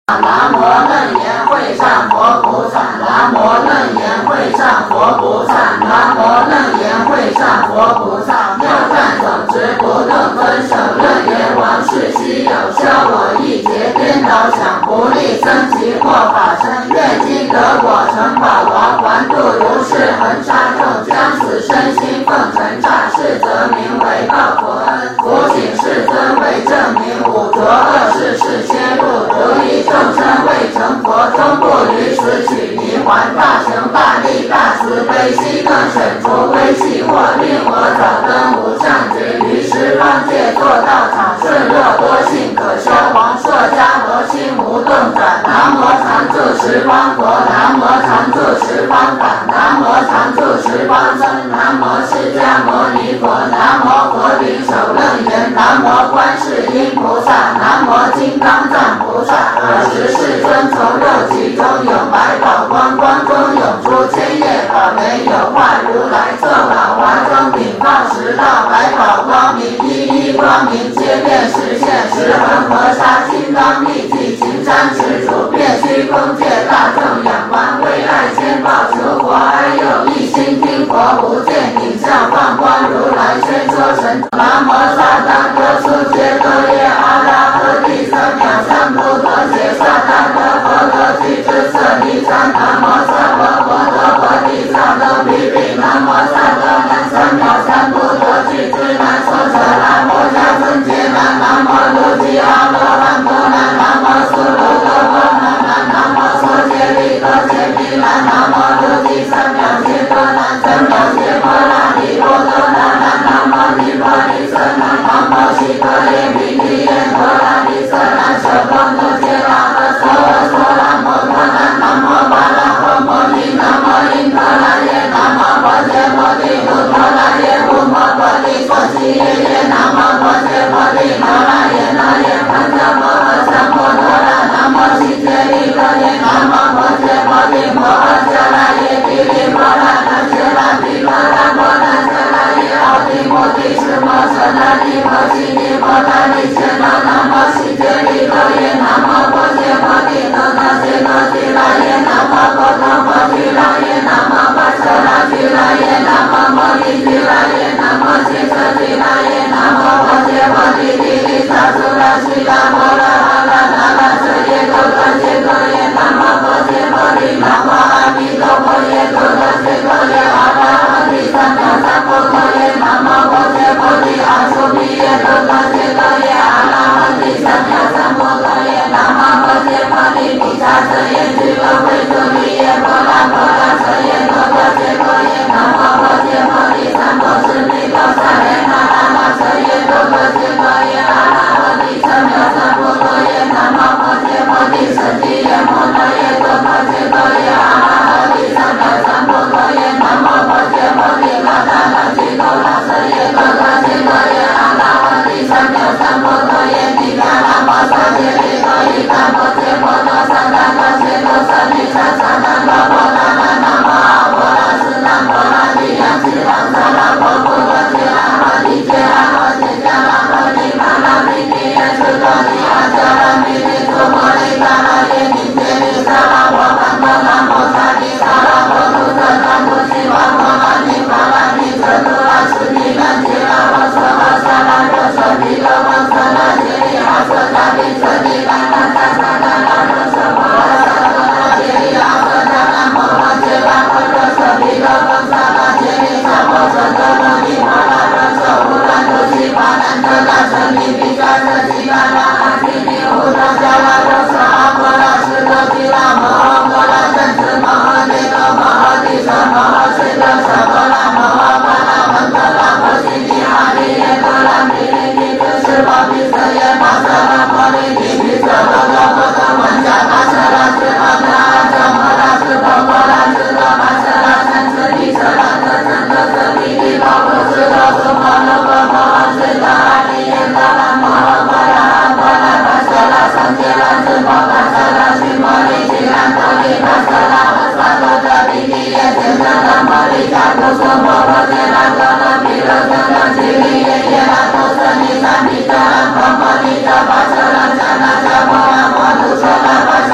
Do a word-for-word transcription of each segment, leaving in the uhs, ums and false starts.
南无楞严会上佛菩萨，南无楞严会上佛菩萨，南无楞严会上佛菩萨。妙善总持不动分手，楞严王是稀有，消我一劫颠倒想，不利生其祸法身。愿今得果成宝王，还度如是恒沙众，将死身心奉承诈是，则名为报佛恩。福请世尊为证明，五浊恶世是先入，如一众生未成佛，终不于此取泥还。大乘大力大慈悲，悉更审除微细惑，令我早登无上觉，于十方界作道场，顺若多性可消亡，硕迦罗心无动转。南无常住十方佛，南无常住十方法，南无常住十方僧，南无释迦牟尼佛，南无佛顶首楞严，南无观世音菩萨，南无金刚藏菩萨。尔时世尊从肉体中有百宝光，光中涌出千叶宝莲，有化如来作宝华中顶放十道百宝光明，一一光明皆遍实现十恒河沙，金刚密集行山持主，遍虚空界大众仰观，为爱先报求佛，哀有一心听佛，无见顶相放光如来宣说神。南无萨达多苏杰多耶阿拉诃帝三藐三菩提解萨达多佛陀具智色尼三南无萨婆佛陀佛地萨多毗毗南无萨多南三藐三菩提具智南娑舍那摩迦僧揭南南无卢吉阿罗汉婆南南无苏卢多婆南南南无娑揭利多揭毗南南无卢吉三藐揭多南三藐揭婆那尼波多南南南无尼婆尼色南南无悉多耶弥尼耶婆那尼色南舍波多揭拉诃娑诃娑那摩多南南无巴拉诃摩尼南无因陀那耶南无摩揭摩地卢陀那耶无摩婆地娑悉耶耶南无摩揭摩地摩那耶那耶盘陀摩诃萨摩多那南无悉揭利多耶南无摩揭摩地摩诃迦那耶毗利摩那那揭那毗婆那摩那迦那耶奥地摩地是摩舍那尼婆悉尼摩那尼揭那南无悉揭利多耶南无摩揭摩地多那揭那毗那耶南无波多摩毗那耶南无巴舍那毗那耶南无摩尼毗那耶南无揭舍毗那耶南无摩揭摩地地利萨苏拉悉拉摩拉哈拉那拉舍耶多多揭多耶南无摩揭摩地南无阿弥陀佛耶多多揭多耶阿拉哈地三藐三菩提耶南无摩揭摩地阿苏毗耶多多揭多耶阿拉哈地三藐三菩提耶南无摩揭摩地毗沙遮耶俱罗会主利耶婆拉婆拉舍耶多多揭多耶南无摩揭摩地三摩室利多萨耶那拉拉舍耶多多揭多耶阿拉哈地三藐三菩提耶南无摩揭摩地舍利耶摩那耶多多揭多耶阿拉哈地三藐三菩提耶南无摩揭摩地拉达那俱多拉舍耶多多揭多耶阿拉哈地三藐三菩提耶地嘎那摩萨揭利多伊达摩揭摩多萨达多揭多舍利萨萨达多婆拉那南无阿婆拉斯那婆拉地呀吉拉萨拉婆婆多揭拉哈地揭拉摩揭迦拉摩尼玛拉毗尼耶出多尼阿迦拉弥尼出摩利达拉耶尼揭利萨拉婆梵多那摩萨地萨拉婆图萨达图西瓦摩拉尼法拉尼遮图拉斯尼那揭拉婆娑诃萨拉婆舍毗罗王舍那揭利哈舍达毗舍利那那萨萨达那罗舍婆诃萨多那揭利哈舍达那摩诃揭拉婆多舍毗罗王萨那揭利萨婆舍多摩尼摩拉罗舍乌兰图西巴南遮那舍利毗迦舍吉巴拉阿提尼乌多迦拉多舍阿婆拉斯多吉拉摩诃摩拉真智摩诃内多摩诃地舍摩诃睡多舍婆拉摩诃巴拉文多拉婆悉尼哈利耶多拉毗利尼毗湿婆毗舍耶摩舍拉婆利尼毗舍多多波多文迦达舍拉斯婆那阿遮摩拉斯婆摩拉斯多巴舍拉三次毗舍拉特真多舍毗利婆婆斯多苏摩罗婆摩诃睡多阿利耶多拉摩诃摩拉阿婆拉巴舍拉三界拉斯婆巴舍拉须摩利吉兰婆利巴舍拉阿萨多遮毗利耶见遮那摩利迦古苏摩诃揭拉多那毗罗遮那吉利耶耶拉多舍尼三毗遮那婆摩利遮巴舍拉迦那迦摩拉摩图舍拉巴舍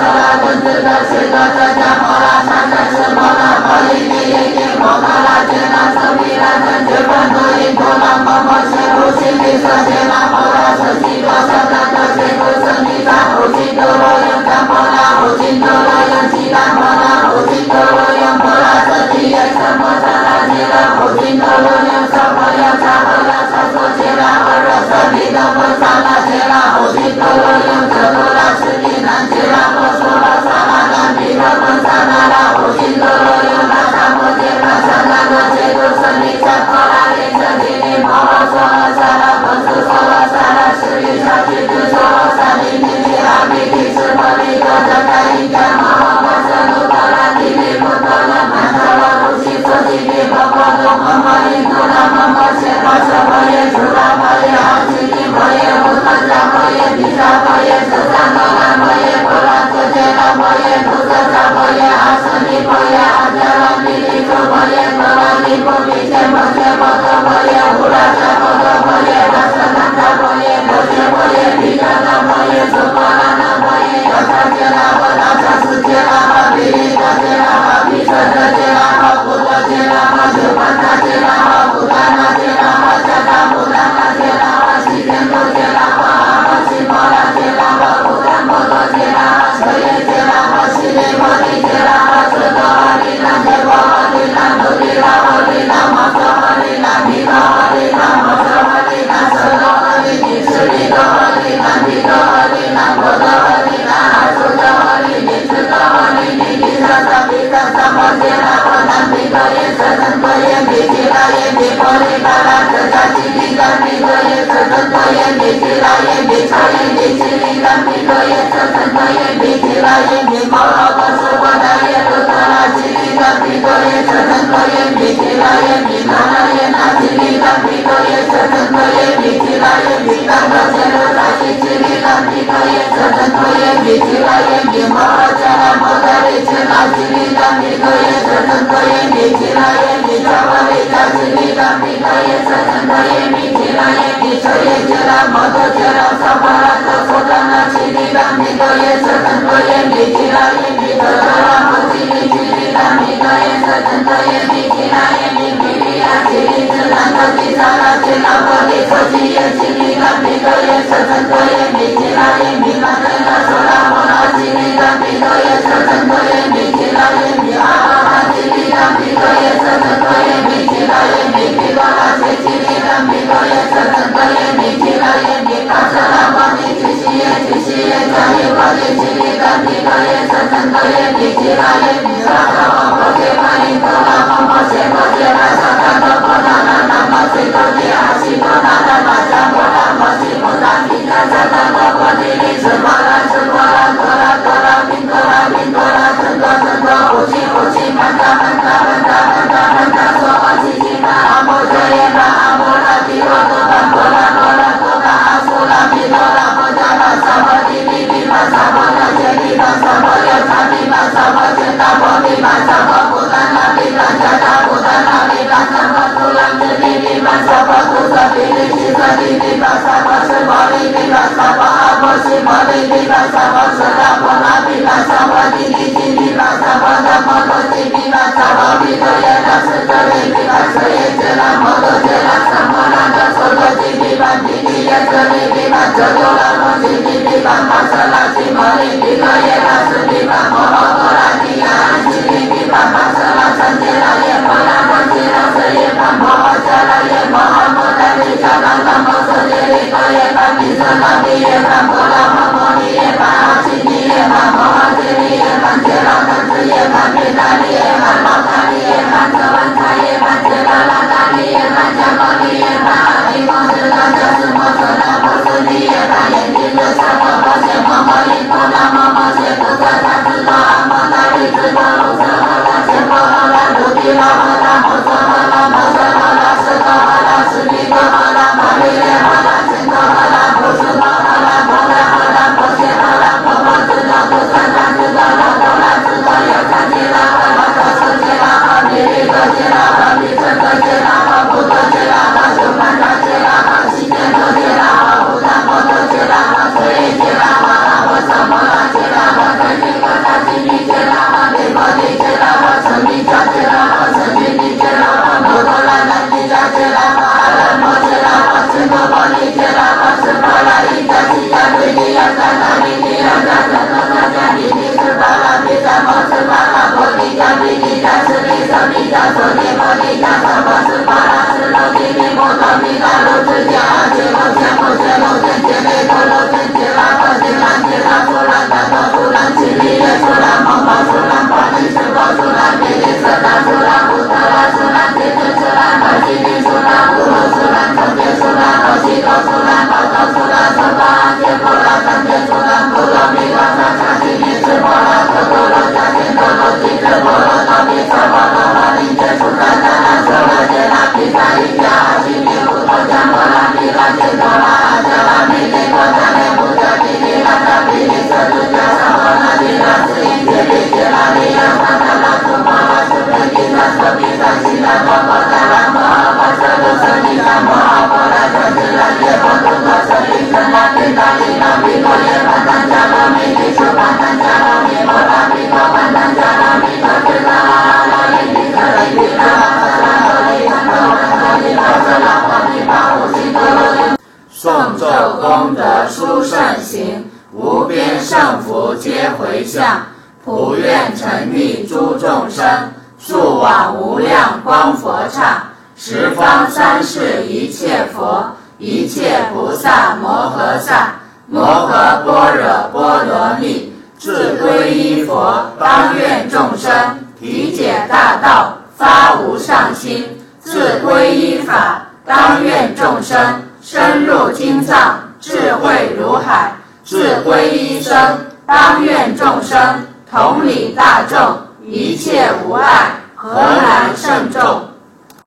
罗遮迦摩拉萨迦释摩拉摩利尼耶耶摩诃拉揭那舍毗拉真觉分多因陀罗摩摩切呼悉利舍揭那摩拉舍悉多舍那多切呼舍尼扎呼悉多罗用迦摩拉呼悉多罗用悉达摩拉呼悉多罗用摩拉舍毗耶舍摩萨拉揭那呼悉多罗用舍摩耶迦诃拉萨所揭那阿若舍毗多摩萨拉揭那呼悉多罗用遮罗拉舍毗南揭那摩娑罗萨拉南毗多摩萨那拉呼悉多罗用那萨摩揭那萨那那揭多舍尼迦摩拉耶舍毗尼摩罗娑罗萨拉波斯娑罗萨拉舍利沙俱胝娑罗萨利尼尼阿弥提斯摩利多遮迦因迦摩诃摩舍卢多拉提利摩多罗曼陀罗呼悉所悉利摩诃多摩摩因陀罗摩摩切摩舍摩耶主拉摩耶阿悉利摩耶无他迦摩耶毗沙摩耶舍萨摩拉摩耶波罗遮揭那摩耶菩萨迦摩耶阿舍尼摩耶阿迦罗弥利主摩耶摩罗尼波毗切摩切摩多摩耶无拉迦摩多摩耶阿舍那迦摩耶摩切摩耶毗迦那摩耶苏摩拉那摩耶ယော他揭那摩那萨斯揭那摩毗利多揭那摩毗舍遮揭那摩不多揭那摩主般他揭那摩不达那揭那摩迦达不达那揭那摩悉天多揭那摩阿摩悉摩拉揭那摩不达摩多揭那摩舍耶揭那摩悉利摩利揭那摩舍多阿利那揭波阿利那奴利那阿利那摩娑阿利那毗多阿利那摩娑阿利那舍多阿利尼舍利多阿利那毗多阿利那摩多阿利那阿苏多阿利尼舍多阿利尼毗沙萨毗沙萨摩揭那摩南毗多耶舍身多耶毗毗拉耶毗婆利巴拉遮迦悉利甘毗多耶舍身多耶毗毗拉耶毗超耶毗悉利甘毗多耶舍身多耶毗毗拉耶毗摩罗波斯波达耶卢多拉悉利甘毗多耶舍身多耶毗毗拉耶毗那拉耶那悉利甘毗多耶舍身多耶毗毗拉耶毗当多揭罗萨悉悉利甘毗多耶舍身多耶毗毗拉耶毗摩罗迦那摩达利揭那悉利甘毗多耶舍身多耶毗毗拉耶毗迦摩利迦悉利甘毗多耶舍身多耶毗毗拉耶毗舍耶揭那摩多揭那萨婆拉多娑达那悉利甘毗多耶舍身多耶毗毗拉耶毗多多拉摩悉利悉利甘毗多耶舍身多耶毗毗拉耶毗毗利亚悉利智难多毗萨拉揭那摩利所悉耶悉利甘毗多耶舍身多耶毗毗拉耶毗那揭那娑拉摩那悉利甘毗多耶舍身多耶毗毗拉耶毗阿罗汉悉利甘毗多耶舍身多耶毗毗拉耶毗毗罗拉悉悉利甘毗多耶舍身多耶毗毗拉耶毗阿舍那摩尼俱悉耶俱悉耶迦耶摩利悉利甘毗多耶舍身多耶毗毗拉耶毗沙迦摩摩揭摩因陀罗摩摩切摩揭那萨迦多波那那那摩悉多揭阿悉多那那那迦摩那摩悉摩那毗迦萨迦多波提利斯摩拉斯摩拉多拉多拉宾多拉宾多拉僧多僧多呼悉呼悉曼达曼达曼达曼达曼达娑阿悉悉那阿摩遮耶那阿摩拉提罗多班多拉多拉多拉阿苏拉毗多拉摩迦那萨摩提利毗巴萨摩那揭利巴萨摩耶查毗巴萨摩揭达摩毗巴萨摩布达那毗拉迦达布达那毗拉萨摩图拉毗利毗巴萨摩图瑟毗利悉瑟利毗巴萨摩舍摩利毗巴萨摩阿摩悉摩利毗巴萨摩舍达摩那毗巴萨摩提利悉毗巴萨摩那摩多悉毗巴萨摩毗多耶那舍多利毗巴舍耶揭那摩多揭那萨摩那那娑多悉毗巴毗利耶舍利毗巴遮多拉摩悉毗毗巴摩舍拉悉摩利毗多耶那舍毗巴摩诃多拉提亚悉利毗巴摩舍拉三揭那耶摩那摩揭那舍耶巴摩诃迦那耶摩诃摩达利迦那那摩舍耶利多耶巴毗舍那毗耶巴摩那摩摩尼耶巴阿悉尼耶巴摩诃揭利耶巴揭那那遮耶巴毗达利耶巴摩达利耶巴遮万他耶巴揭那拉达利耶巴迦摩利耶巴阿利摩舍那迦斯摩舍那摩舍利耶巴耶利热萨摩摩切摩摩因陀那摩摩切菩萨他智多阿摩达利智多卢舍摩那切摩罗那卢毗罗摩那摩娑摩那摩舍摩那舍多摩那舍毗多摩那摩利耶摩那切多摩那菩萨摩那摩那地迦毗尼迦舍利舍弥迦舍利摩地迦萨婆斯巴拉斯罗提尼摩多毗达卢支迦阿揭罗揭摩揭罗揭揭雷多罗揭揭拉巴揭兰揭拉苏兰达多苏兰奇利耶苏兰蒙宝苏兰巴尼什波苏兰毗尼色达苏兰布达拉苏兰提顿苏兰巴西尼苏兰布鲁苏兰成杰苏兰罗西多苏兰宝多苏兰色巴阿揭波拉成杰苏兰布罗弥罗萨迦西尼斯波拉特多罗迦天多罗提智波罗多毗萨波罗罗林杰苏兰达拉苏罗揭拉毗萨伊迦阿西尼乌多迦摩拉毗拉揭多拉阿迦拉毗尼多迦雷布迦毗尼拉迦毗尼色主迦萨摩拉毗拉斯因揭毗揭拉利亚萨达拉苏摩拉苏毗尼萨舍毗萨西拉摩诃达拉摩诃巴舍卢舍尼迦摩诃波拉迦毗拉耶波多多舍利舍那毗达利拉毗罗耶盘丹迦罗弥尼修盘丹迦罗弥摩拉毗多盘丹迦罗弥多毗拉阿罗伊毗舍利毗拉萨拉罗利盘多盘多毗多舍拉波毗巴呼悉多罗利诵咒功德殊胜行，无边胜福皆回向，普愿沉溺诸众生，速往无量光佛刹，十方三世一切佛，一切菩萨摩诃萨，摩诃般若波罗蜜，至皈依佛，当愿众生体解大道，发无上心；自皈依法，当愿众生深入经藏，智慧如海；自皈依僧，当愿众生同理大众，一切无碍，和